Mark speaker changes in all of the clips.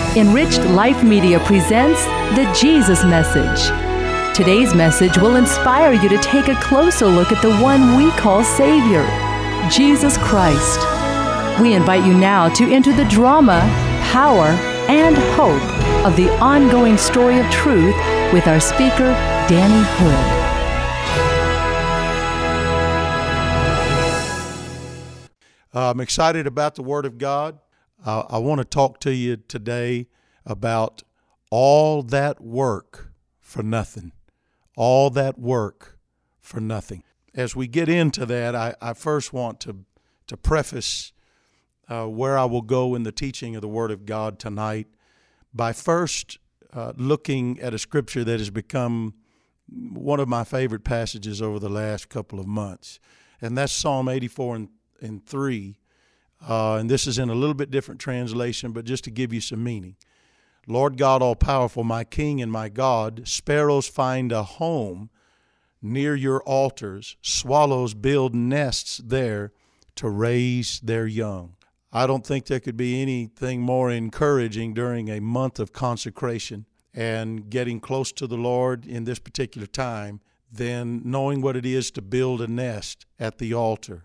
Speaker 1: Enriched Life Media presents the Jesus Message. Today's message will inspire you to take a closer look at the one we call Savior, Jesus Christ. We invite you now to enter the drama, power, and hope of the ongoing story of truth with our speaker, Danny Hood.
Speaker 2: I'm excited about the Word of God. I want to talk to you today about all that work for nothing. All that work for nothing. As we get into that, I first want to preface where I will go in the teaching of the Word of God tonight by first looking at a scripture that has become one of my favorite passages over the last couple of months, and that's Psalm 84 and 3. And this is in a little bit different translation, but just to give you some meaning. Lord God all-powerful, my King and my God, sparrows find a home near your altars. Swallows build nests there to raise their young. I don't think there could be anything more encouraging during a month of consecration and getting close to the Lord in this particular time than knowing what it is to build a nest at the altar.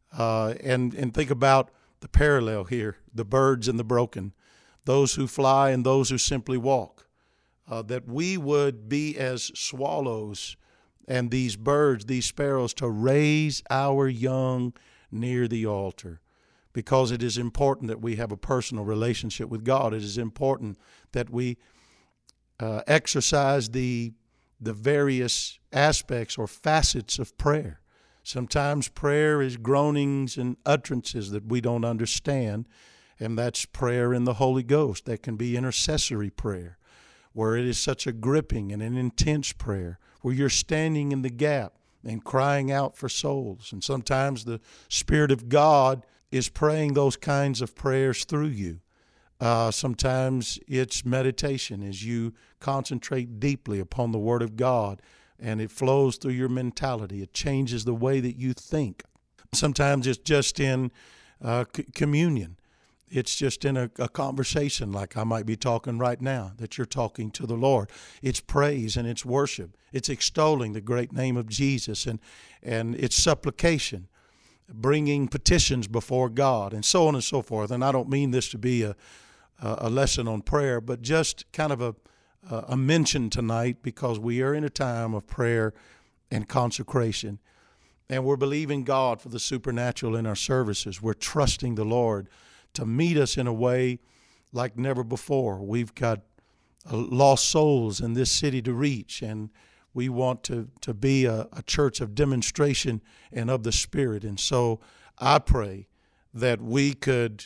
Speaker 2: And think about the parallel here, the birds and the broken, those who fly and those who simply walk, that we would be as swallows and these birds, these sparrows, to raise our young near the altar, because it is important that we have a personal relationship with God. It is important that we exercise the various aspects or facets of prayer. Sometimes prayer is groanings and utterances that we don't understand, and that's prayer in the Holy Ghost. That can be intercessory prayer, where it is such a gripping and an intense prayer, where you're standing in the gap and crying out for souls. And sometimes the Spirit of God is praying those kinds of prayers through you. Sometimes it's meditation as you concentrate deeply upon the Word of God, and it flows through your mentality. It changes the way that you think. Sometimes it's just in communion. It's just in a conversation like I might be talking right now, that you're talking to the Lord. It's praise and it's worship. It's extolling the great name of Jesus, and it's supplication, bringing petitions before God, and so on and so forth. And I don't mean this to be a lesson on prayer, but just kind of a mention tonight, because we are in a time of prayer and consecration, and we're believing God for the supernatural in our services. We're trusting the Lord to meet us in a way like never before. We've got lost souls in this city to reach, and we want to be a church of demonstration and of the Spirit. And so I pray that we could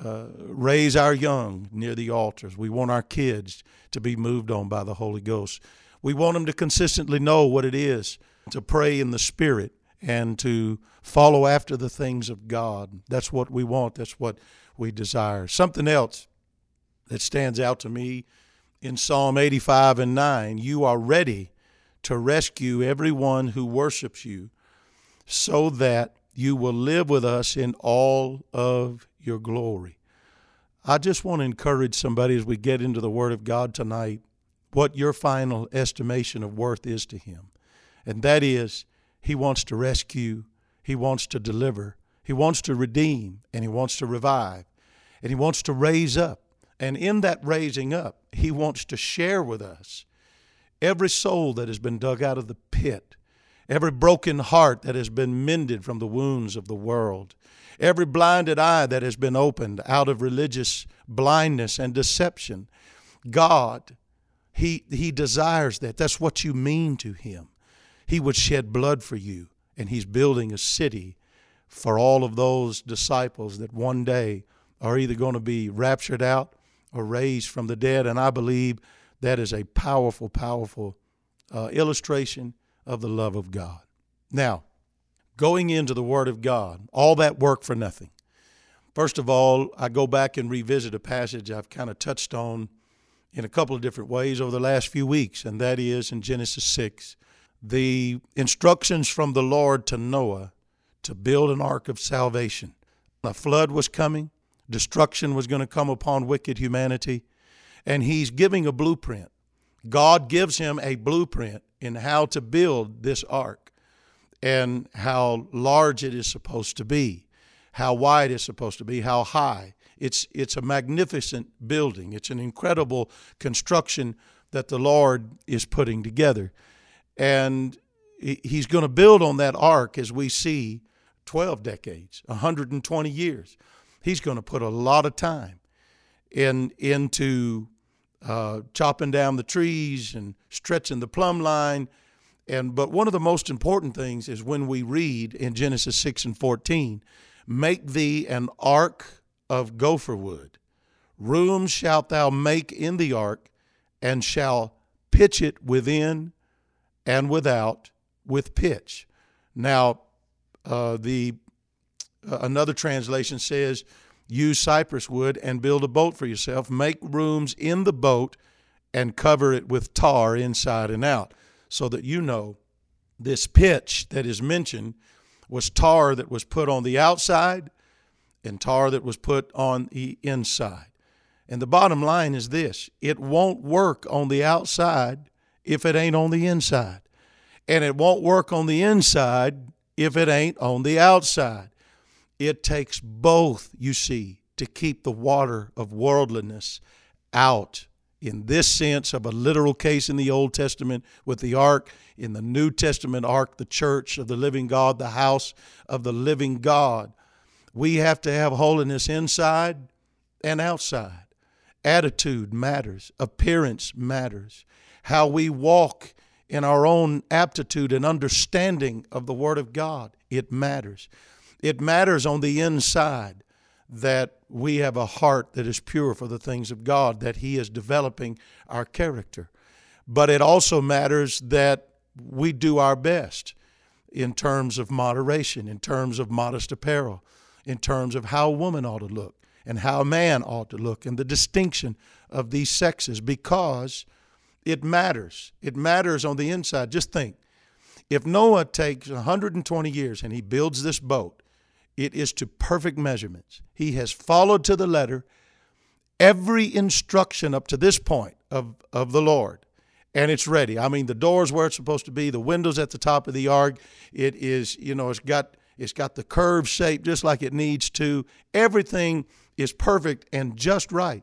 Speaker 2: raise our young near the altars. We want our kids to be moved on by the Holy Ghost. We want them to consistently know what it is to pray in the Spirit and to follow after the things of God. That's what we want. That's what we desire. Something else that stands out to me in Psalm 85 and 9, you are ready to rescue everyone who worships you, so that you will live with us in all of your glory. I just want to encourage somebody as we get into the Word of God tonight, what your final estimation of worth is to Him. And that is, He wants to rescue, He wants to deliver, He wants to redeem, and He wants to revive, and He wants to raise up. And in that raising up, He wants to share with us every soul that has been dug out of the pit, every broken heart that has been mended from the wounds of the world, every blinded eye that has been opened out of religious blindness and deception. God, He desires that. That's what you mean to Him. He would shed blood for you, and He's building a city for all of those disciples that one day are either going to be raptured out or raised from the dead. And I believe that is a powerful, powerful illustration of the love of God. Now, going into the Word of God, all that work for nothing. First of all, I go back and revisit a passage I've kind of touched on in a couple of different ways over the last few weeks, and that is in Genesis 6. The instructions from the Lord to Noah to build an ark of salvation. A flood was coming. Destruction was going to come upon wicked humanity. and he's giving a blueprint. God gives him a blueprint in how to build this ark and how large it is supposed to be, how wide it's supposed to be, how high. It's a magnificent building. It's an incredible construction that the Lord is putting together. And he's going to build on that ark, as we see, 12 decades, 120 years. He's going to put a lot of time into chopping down the trees and stretching the plumb line. But one of the most important things is when we read in Genesis 6:14, make thee an ark of gopher wood. Rooms shalt thou make in the ark, and shall pitch it within and without with pitch. Now, another translation says, use cypress wood and build a boat for yourself. Make rooms in the boat and cover it with tar inside and out, so that you know this pitch that is mentioned was tar that was put on the outside and tar that was put on the inside. And the bottom line is this: it won't work on the outside if it ain't on the inside. And it won't work on the inside if it ain't on the outside. It takes both, you see, to keep the water of worldliness out. In this sense of a literal case in the Old Testament with the ark, in the New Testament ark, the church of the living God, the house of the living God. We have to have holiness inside and outside. Attitude matters. Appearance matters. How we walk in our own aptitude and understanding of the Word of God, it matters. It matters on the inside that we have a heart that is pure for the things of God, that He is developing our character. But it also matters that we do our best in terms of moderation, in terms of modest apparel, in terms of how a woman ought to look and how a man ought to look, and the distinction of these sexes, because it matters. It matters on the inside. Just think, if Noah takes 120 years and he builds this boat, it is to perfect measurements. He has followed to the letter every instruction up to this point of the Lord, and it's ready. I mean, the door's where it's supposed to be, the windows at the top of the ark. It is, it's got the curved shape just like it needs to. Everything is perfect and just right.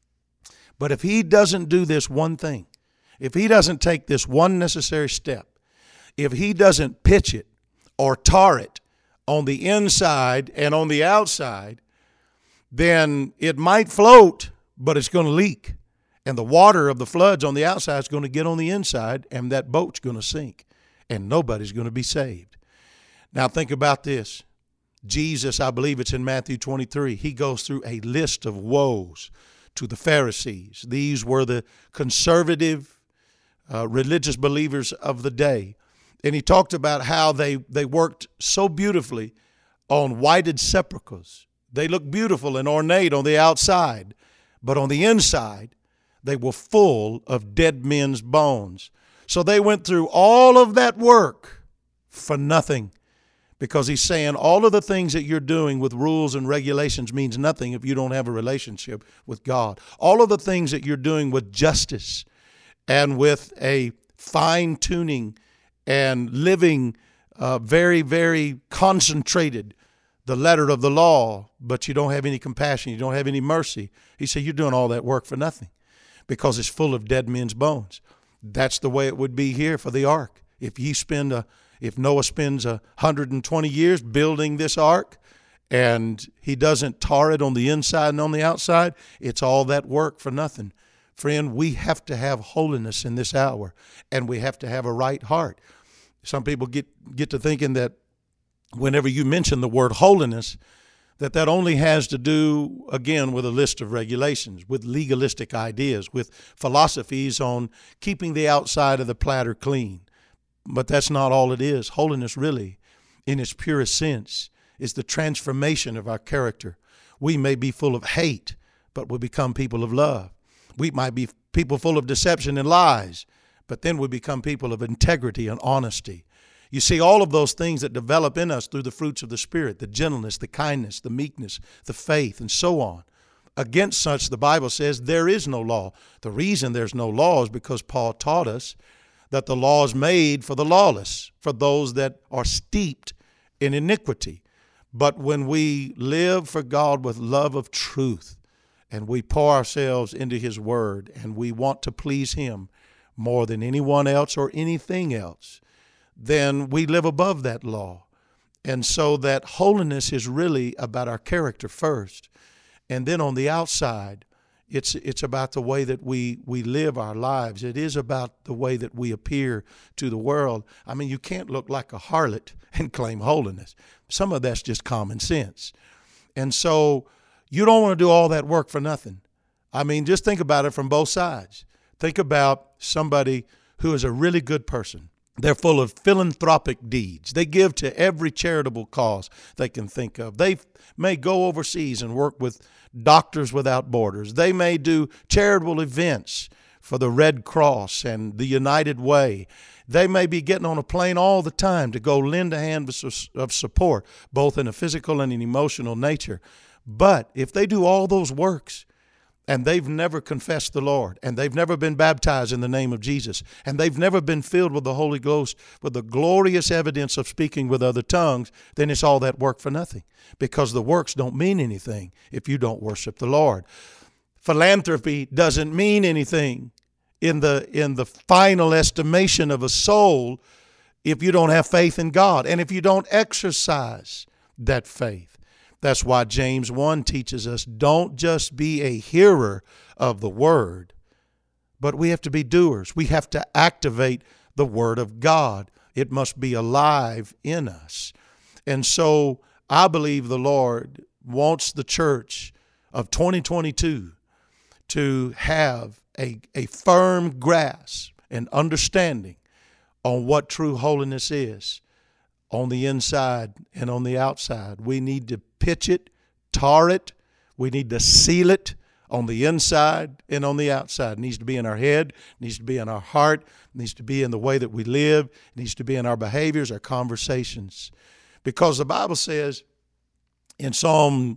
Speaker 2: But if he doesn't do this one thing, if he doesn't take this one necessary step, if he doesn't pitch it or tar it on the inside and on the outside, then it might float, but it's going to leak. And the water of the floods on the outside is going to get on the inside, and that boat's going to sink, and nobody's going to be saved. Now think about this. Jesus, I believe it's in Matthew 23, he goes through a list of woes to the Pharisees. These were the conservative religious believers of the day. And he talked about how they worked so beautifully on whited sepulchres. They looked beautiful and ornate on the outside, but on the inside, they were full of dead men's bones. So they went through all of that work for nothing, because he's saying all of the things that you're doing with rules and regulations means nothing if you don't have a relationship with God. All of the things that you're doing with justice and with a fine-tuning and living very, very concentrated the letter of the law, but you don't have any compassion, you don't have any mercy. He said, you're doing all that work for nothing, because it's full of dead men's bones. That's the way it would be here for the ark. If Noah spends 120 years building this ark and he doesn't tar it on the inside and on the outside, it's all that work for nothing. Friend, we have to have holiness in this hour, and we have to have a right heart. Some people get to thinking that whenever you mention the word holiness, that only has to do, again, with a list of regulations, with legalistic ideas, with philosophies on keeping the outside of the platter clean. But that's not all it is. Holiness really, in its purest sense, is the transformation of our character. We may be full of hate, but we become people of love. We might be people full of deception and lies, but then we become people of integrity and honesty. You see, all of those things that develop in us through the fruits of the Spirit, the gentleness, the kindness, the meekness, the faith, and so on, against such, the Bible says, there is no law. The reason there's no law is because Paul taught us that the law is made for the lawless, for those that are steeped in iniquity. But when we live for God with love of truth, and we pour ourselves into His Word, and we want to please Him more than anyone else or anything else, then we live above that law. And so that holiness is really about our character first. And then on the outside, it's about the way that we live our lives. It is about the way that we appear to the world. I mean, you can't look like a harlot and claim holiness. Some of that's just common sense. And so you don't want to do all that work for nothing. I mean, just think about it from both sides. Think about somebody who is a really good person. They're full of philanthropic deeds. They give to every charitable cause they can think of. They may go overseas and work with Doctors Without Borders. They may do charitable events for the Red Cross and the United Way. They may be getting on a plane all the time to go lend a hand of support, both in a physical and an emotional nature. But if they do all those works, and they've never confessed the Lord, and they've never been baptized in the name of Jesus, and they've never been filled with the Holy Ghost with the glorious evidence of speaking with other tongues, then it's all that work for nothing, because the works don't mean anything if you don't worship the Lord. Philanthropy doesn't mean anything in the final estimation of a soul if you don't have faith in God, and if you don't exercise that faith. That's why James 1 teaches us, don't just be a hearer of the word, but we have to be doers. We have to activate the word of God. It must be alive in us. And so I believe the Lord wants the church of 2022 to have a firm grasp and understanding on what true holiness is on the inside and on the outside. We need to pitch it, tar it. We need to seal it on the inside and on the outside. It needs to be in our head, it needs to be in our heart, it needs to be in the way that we live, it needs to be in our behaviors, our conversations. Because the Bible says in Psalm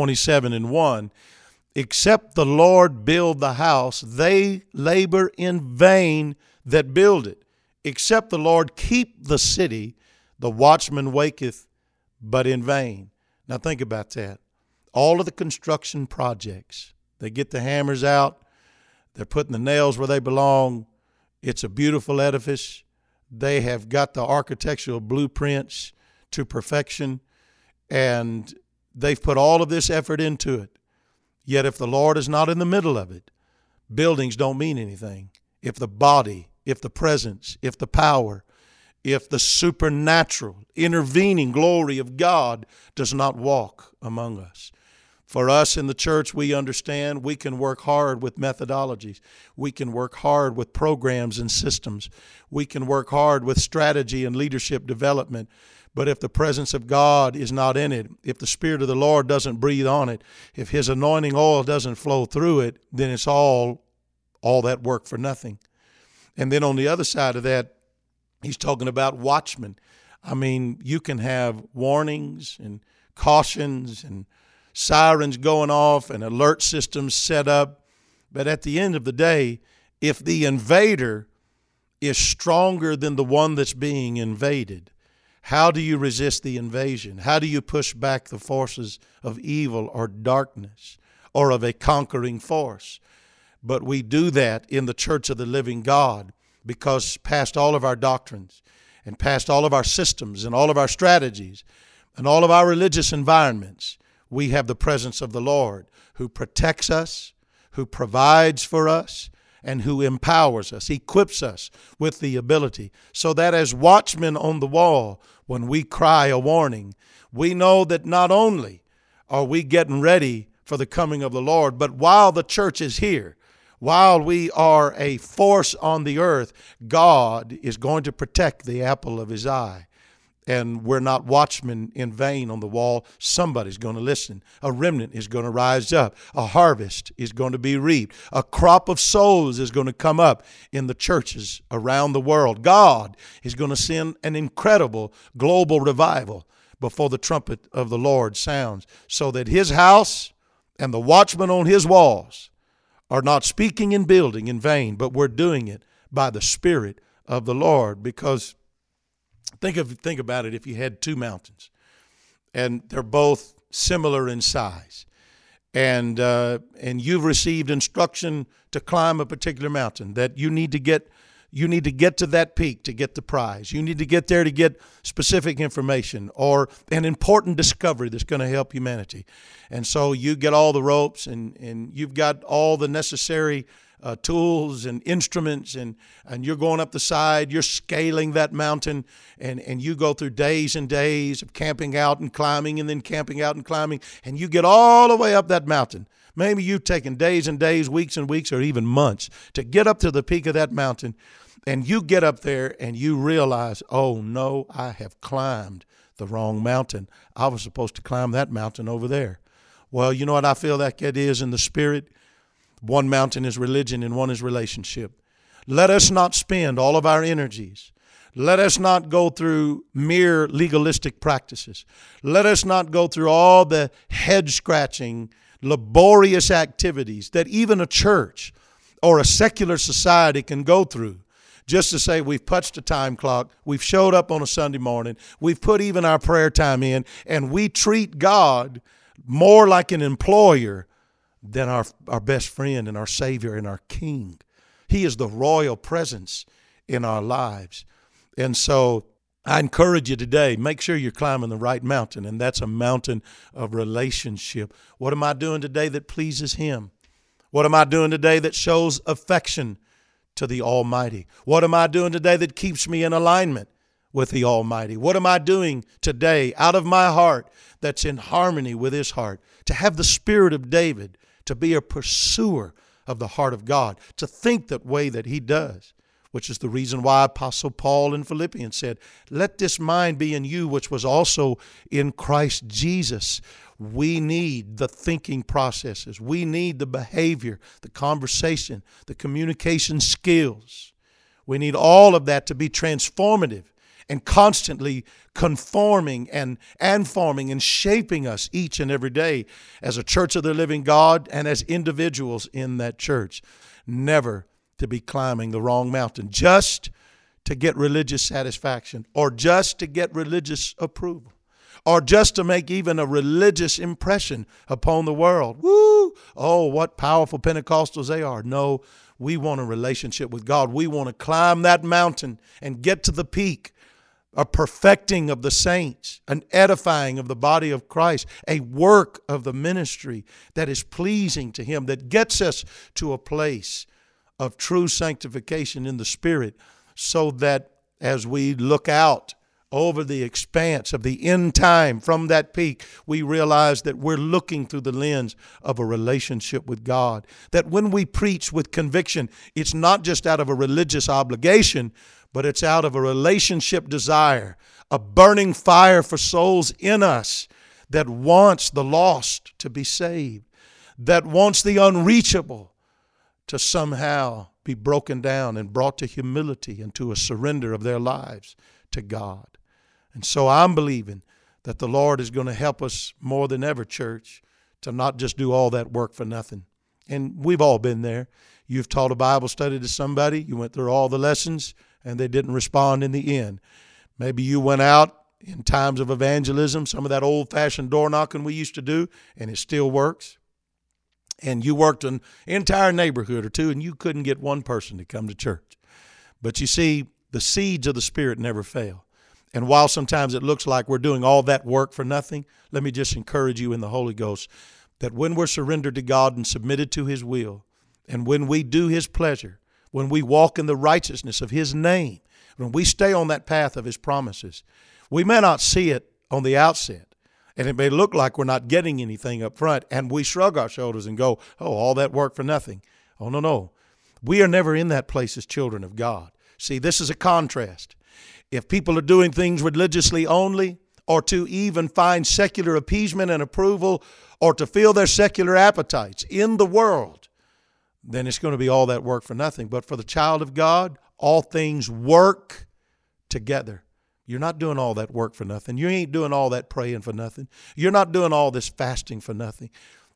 Speaker 2: 127:1, except the Lord build the house, they labor in vain that build it. Except the Lord keep the city, the watchman waketh but in vain. Now think about that. All of the construction projects, they get the hammers out, they're putting the nails where they belong. It's a beautiful edifice. They have got the architectural blueprints to perfection, and they've put all of this effort into it. Yet if the Lord is not in the middle of it, buildings don't mean anything. If the body, if the presence, if the power, if the supernatural, intervening glory of God does not walk among us. For us in the church, we understand we can work hard with methodologies. We can work hard with programs and systems. We can work hard with strategy and leadership development. But if the presence of God is not in it, if the Spirit of the Lord doesn't breathe on it, if His anointing oil doesn't flow through it, then it's all that work for nothing. And then on the other side of that, He's talking about watchmen. I mean, you can have warnings and cautions and sirens going off and alert systems set up. But at the end of the day, if the invader is stronger than the one that's being invaded, how do you resist the invasion? How do you push back the forces of evil or darkness or of a conquering force? But we do that in the church of the living God, because past all of our doctrines and past all of our systems and all of our strategies and all of our religious environments, we have the presence of the Lord who protects us, who provides for us, and who empowers us, equips us with the ability, so that as watchmen on the wall, when we cry a warning, we know that not only are we getting ready for the coming of the Lord, but while the church is here, while we are a force on the earth, God is going to protect the apple of His eye. And we're not watchmen in vain on the wall. Somebody's going to listen. A remnant is going to rise up. A harvest is going to be reaped. A crop of souls is going to come up in the churches around the world. God is going to send an incredible global revival before the trumpet of the Lord sounds, so that His house and the watchmen on his walls are not speaking and building in vain, but we're doing it by the Spirit of the Lord. Because think about it, if you had two mountains and they're both similar in size, and you've received instruction to climb a particular mountain, that you need to get to that peak to get the prize. You need to get there to get specific information or an important discovery that's going to help humanity. And so you get all the ropes and you've got all the necessary tools and instruments, and you're going up the side, you're scaling that mountain, and you go through days and days of camping out and climbing, and then camping out and climbing, and you get all the way up that mountain. Maybe you've taken days and days, weeks and weeks, or even months to get up to the peak of that mountain, and you get up there and you realize, oh no, I have climbed the wrong mountain. I was supposed to climb that mountain over there. Well, you know what I feel like it is in the Spirit? One mountain is religion and one is relationship. Let us not spend all of our energies. Let us not go through mere legalistic practices. Let us not go through all the head-scratching, laborious activities that even a church or a secular society can go through just to say we've punched a time clock, we've showed up on a Sunday morning, we've put even our prayer time in, and we treat God more like an employer than our best friend and our Savior and our King. He is the royal presence in our lives. And so I encourage you today, make sure you're climbing the right mountain, and that's a mountain of relationship. What am I doing today that pleases Him? What am I doing today that shows affection to the Almighty? What am I doing today that keeps me in alignment with the Almighty? What am I doing today out of my heart that's in harmony with His heart? To have the spirit of David, to be a pursuer of the heart of God, to think that way that he does, which is the reason why Apostle Paul in Philippians said, let this mind be in you, which was also in Christ Jesus. We need the thinking processes. We need the behavior, the conversation, the communication skills. We need all of that to be transformative and constantly conforming and forming and shaping us each and every day as a church of the living God and as individuals in that church. Never to be climbing the wrong mountain just to get religious satisfaction or just to get religious approval or just to make even a religious impression upon the world. Woo! Oh, what powerful Pentecostals they are. No, we want a relationship with God. We want to climb that mountain and get to the peak, a perfecting of the saints, an edifying of the body of Christ, a work of the ministry that is pleasing to Him, that gets us to a place of true sanctification in the Spirit, so that as we look out over the expanse of the end time from that peak, we realize that we're looking through the lens of a relationship with God. That when we preach with conviction, it's not just out of a religious obligation, but it's out of a relationship desire, a burning fire for souls in us that wants the lost to be saved, that wants the unreachable to somehow be broken down and brought to humility and to a surrender of their lives to God. And so I'm believing that the Lord is going to help us more than ever, church, to not just do all that work for nothing. And we've all been there. You've taught a Bible study to somebody, you went through all the lessons, and they didn't respond in the end. Maybe you went out in times of evangelism, some of that old-fashioned door knocking we used to do, and it still works. And you worked an entire neighborhood or two, and you couldn't get one person to come to church. But you see, the seeds of the Spirit never fail. And while sometimes it looks like we're doing all that work for nothing, let me just encourage you in the Holy Ghost that when we're surrendered to God and submitted to His will, and when we do His pleasure, when we walk in the righteousness of His name, when we stay on that path of His promises, we may not see it on the outset, and it may look like we're not getting anything up front, and we shrug our shoulders and go, oh, all that work for nothing. Oh, no. We are never in that place as children of God. See, this is a contrast. If people are doing things religiously only, or to even find secular appeasement and approval, or to fill their secular appetites in the world, then it's going to be all that work for nothing. But for the child of God, all things work together. You're not doing all that work for nothing. You ain't doing all that praying for nothing. You're not doing all this fasting for nothing.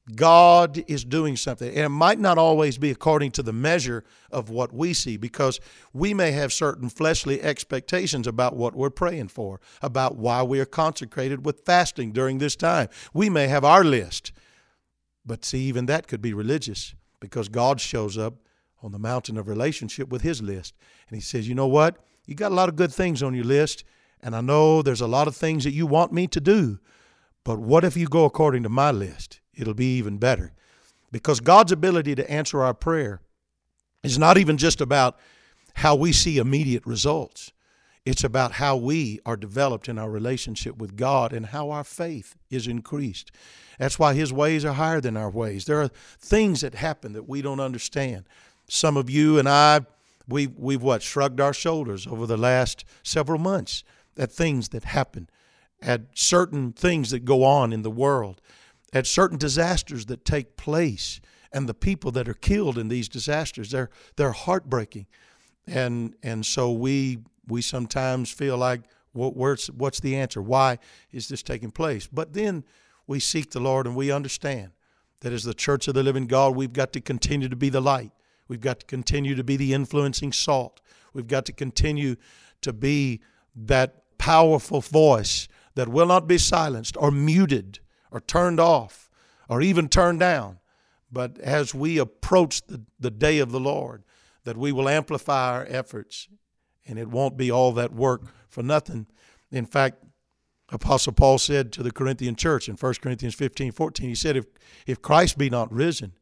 Speaker 2: God is doing something. And it might not always be according to the measure of what we see, because we may have certain fleshly expectations about what we're praying for, about why we are consecrated with fasting during this time. We may have our list. But see, even that could be religious, because God shows up on the mountain of relationship with his list. And he says, you know what? You got a lot of good things on your list, and I know there's a lot of things that you want me to do. But what if you go according to my list? It'll be even better. Because God's ability to answer our prayer is not even just about how we see immediate results. It's about how we are developed in our relationship with God and how our faith is increased. That's why his ways are higher than our ways. There are things that happen that we don't understand. Some of you and I, we've shrugged our shoulders over the last several months at things that happen, at certain things that go on in the world, at certain disasters that take place, and the people that are killed in these disasters. They're heartbreaking. And so we sometimes feel like, what's the answer? Why is this taking place? But then we seek the Lord, and we understand that as the church of the living God, we've got to continue to be the light. We've got to continue to be the influencing salt. We've got to continue to be that powerful voice that will not be silenced or muted or turned off or even turned down. But as we approach the day of the Lord, that we will amplify our efforts, and it won't be all that work for nothing. In fact, Apostle Paul said to the Corinthian church in 1 Corinthians 15:14, he said, if Christ be not risen,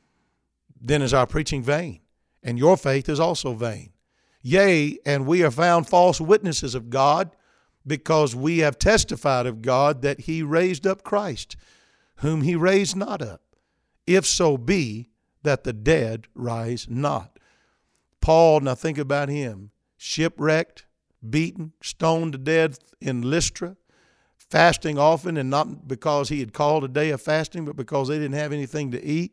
Speaker 2: then is our preaching vain, and your faith is also vain. Yea, and we are found false witnesses of God, because we have testified of God that he raised up Christ, whom he raised not up, if so be that the dead rise not. Paul, now think about him, shipwrecked, beaten, stoned to death in Lystra, fasting often, and not because he had called a day of fasting, but because they didn't have anything to eat,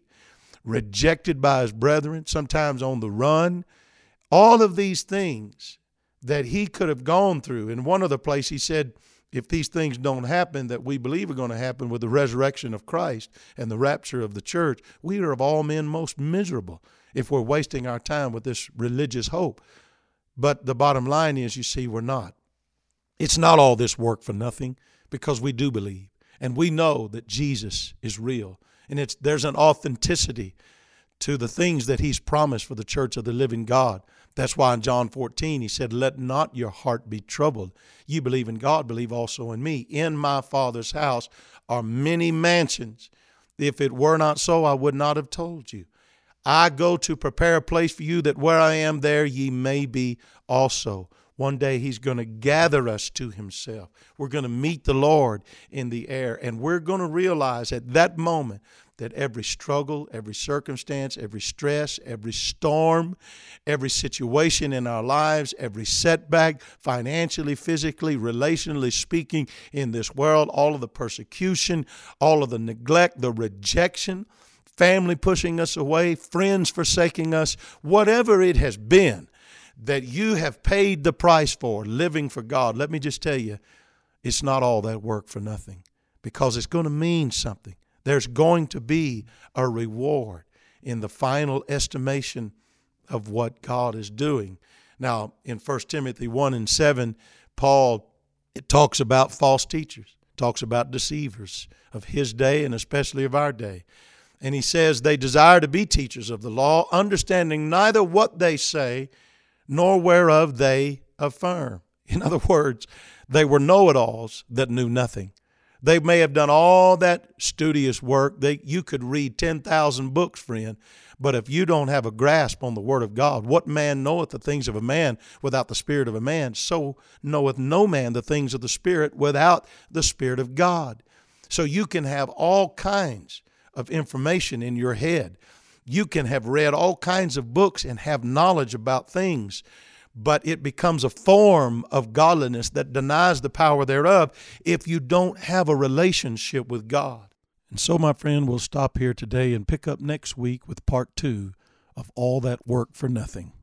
Speaker 2: rejected by his brethren, sometimes on the run. All of these things that he could have gone through. In one other place, he said, if these things don't happen that we believe are going to happen with the resurrection of Christ and the rapture of the church, we are of all men most miserable if we're wasting our time with this religious hope. But the bottom line is, you see, we're not. It's not all this work for nothing, because we do believe. And we know that Jesus is real. And there's an authenticity to the things that he's promised for the church of the living God. That's why in John 14, he said, let not your heart be troubled. You believe in God, believe also in me. In my Father's house are many mansions. If it were not so, I would not have told you. I go to prepare a place for you, that where I am, there ye may be also. One day he's going to gather us to himself. We're going to meet the Lord in the air, and we're going to realize at that moment that every struggle, every circumstance, every stress, every storm, every situation in our lives, every setback, financially, physically, relationally speaking in this world, all of the persecution, all of the neglect, the rejection, family pushing us away, friends forsaking us, whatever it has been that you have paid the price for living for God, let me just tell you, it's not all that work for nothing, because it's going to mean something. There's going to be a reward in the final estimation of what God is doing. Now, in 1 Timothy 1:7, Paul talks about false teachers, talks about deceivers of his day and especially of our day. And he says, they desire to be teachers of the law, understanding neither what they say nor whereof they affirm. In other words, they were know-it-alls that knew nothing. They may have done all that studious work. You could read 10,000 books, friend, but if you don't have a grasp on the Word of God, what man knoweth the things of a man without the Spirit of a man? So knoweth no man the things of the Spirit without the Spirit of God. So you can have all kinds of information in your head. You can have read all kinds of books and have knowledge about things, but it becomes a form of godliness that denies the power thereof if you don't have a relationship with God. And so, my friend, we'll stop here today and pick up next week with part 2 of All That Work for Nothing.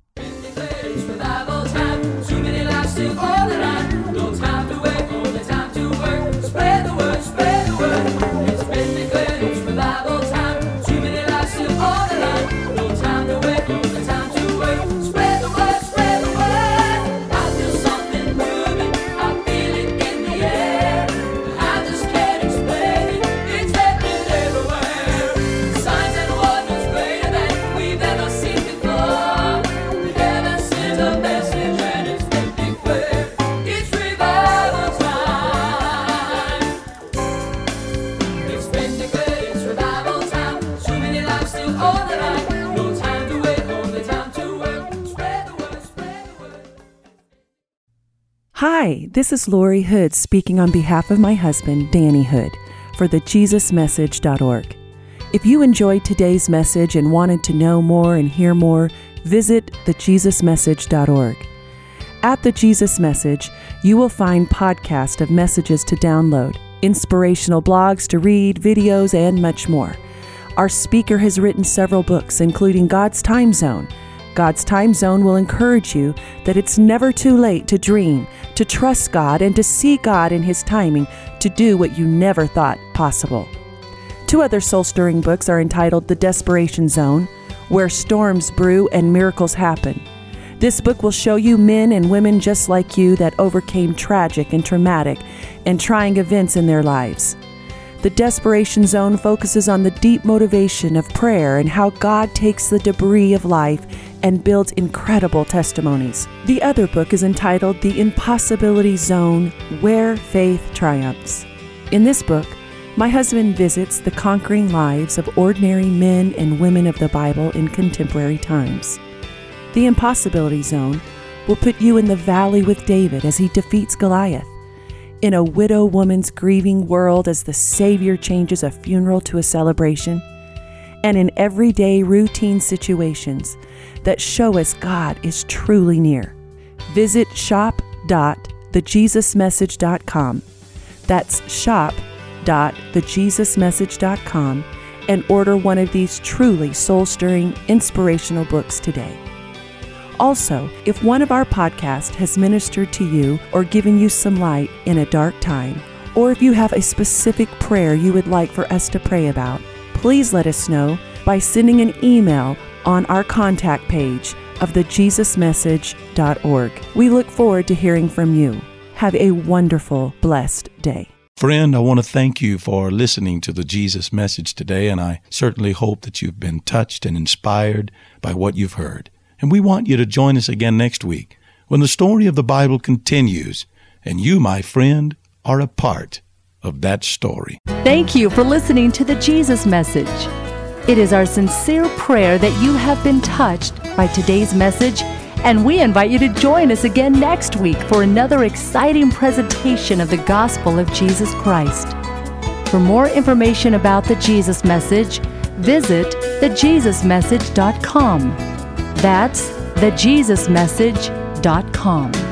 Speaker 3: Spread the word, spread the word. It's been declared it's revival time. Hi, this is Lori Hood speaking on behalf of my husband, Danny Hood, for thejesusmessage.org. If you enjoyed today's message and wanted to know more and hear more, visit thejesusmessage.org. At The Jesus Message, you will find podcasts of messages to download, inspirational blogs to read, videos, and much more. Our speaker has written several books, including God's Time Zone. God's Time Zone will encourage you that it's never too late to dream, to trust God, and to see God in His timing to do what you never thought possible. 2 other soul-stirring books are entitled The Desperation Zone, Where Storms Brew and Miracles Happen. This book will show you men and women just like you that overcame tragic and traumatic and trying events in their lives. The Desperation Zone focuses on the deep motivation of prayer and how God takes the debris of life and builds incredible testimonies. The other book is entitled The Impossibility Zone, Where Faith Triumphs. In this book, my husband visits the conquering lives of ordinary men and women of the Bible in contemporary times. The Impossibility Zone will put you in the valley with David as he defeats Goliath, in a widow woman's grieving world as the Savior changes a funeral to a celebration, and in everyday routine situations that show us God is truly near. Visit shop.thejesusmessage.com. That's shop.thejesusmessage.com and order one of these truly soul-stirring, inspirational books today. Also, if one of our podcasts has ministered to you or given you some light in a dark time, or if you have a specific prayer you would like for us to pray about, please let us know by sending an email on our contact page of thejesusmessage.org. We look forward to hearing from you. Have a wonderful, blessed day.
Speaker 2: Friend, I want to thank you for listening to the Jesus Message today, and I certainly hope that you've been touched and inspired by what you've heard. And we want you to join us again next week when the story of the Bible continues, and you, my friend, are a part of that story.
Speaker 1: Thank you for listening to the Jesus Message. It is our sincere prayer that you have been touched by today's message, and we invite you to join us again next week for another exciting presentation of the gospel of Jesus Christ. For more information about the Jesus Message, visit thejesusmessage.com. That's thejesusmessage.com.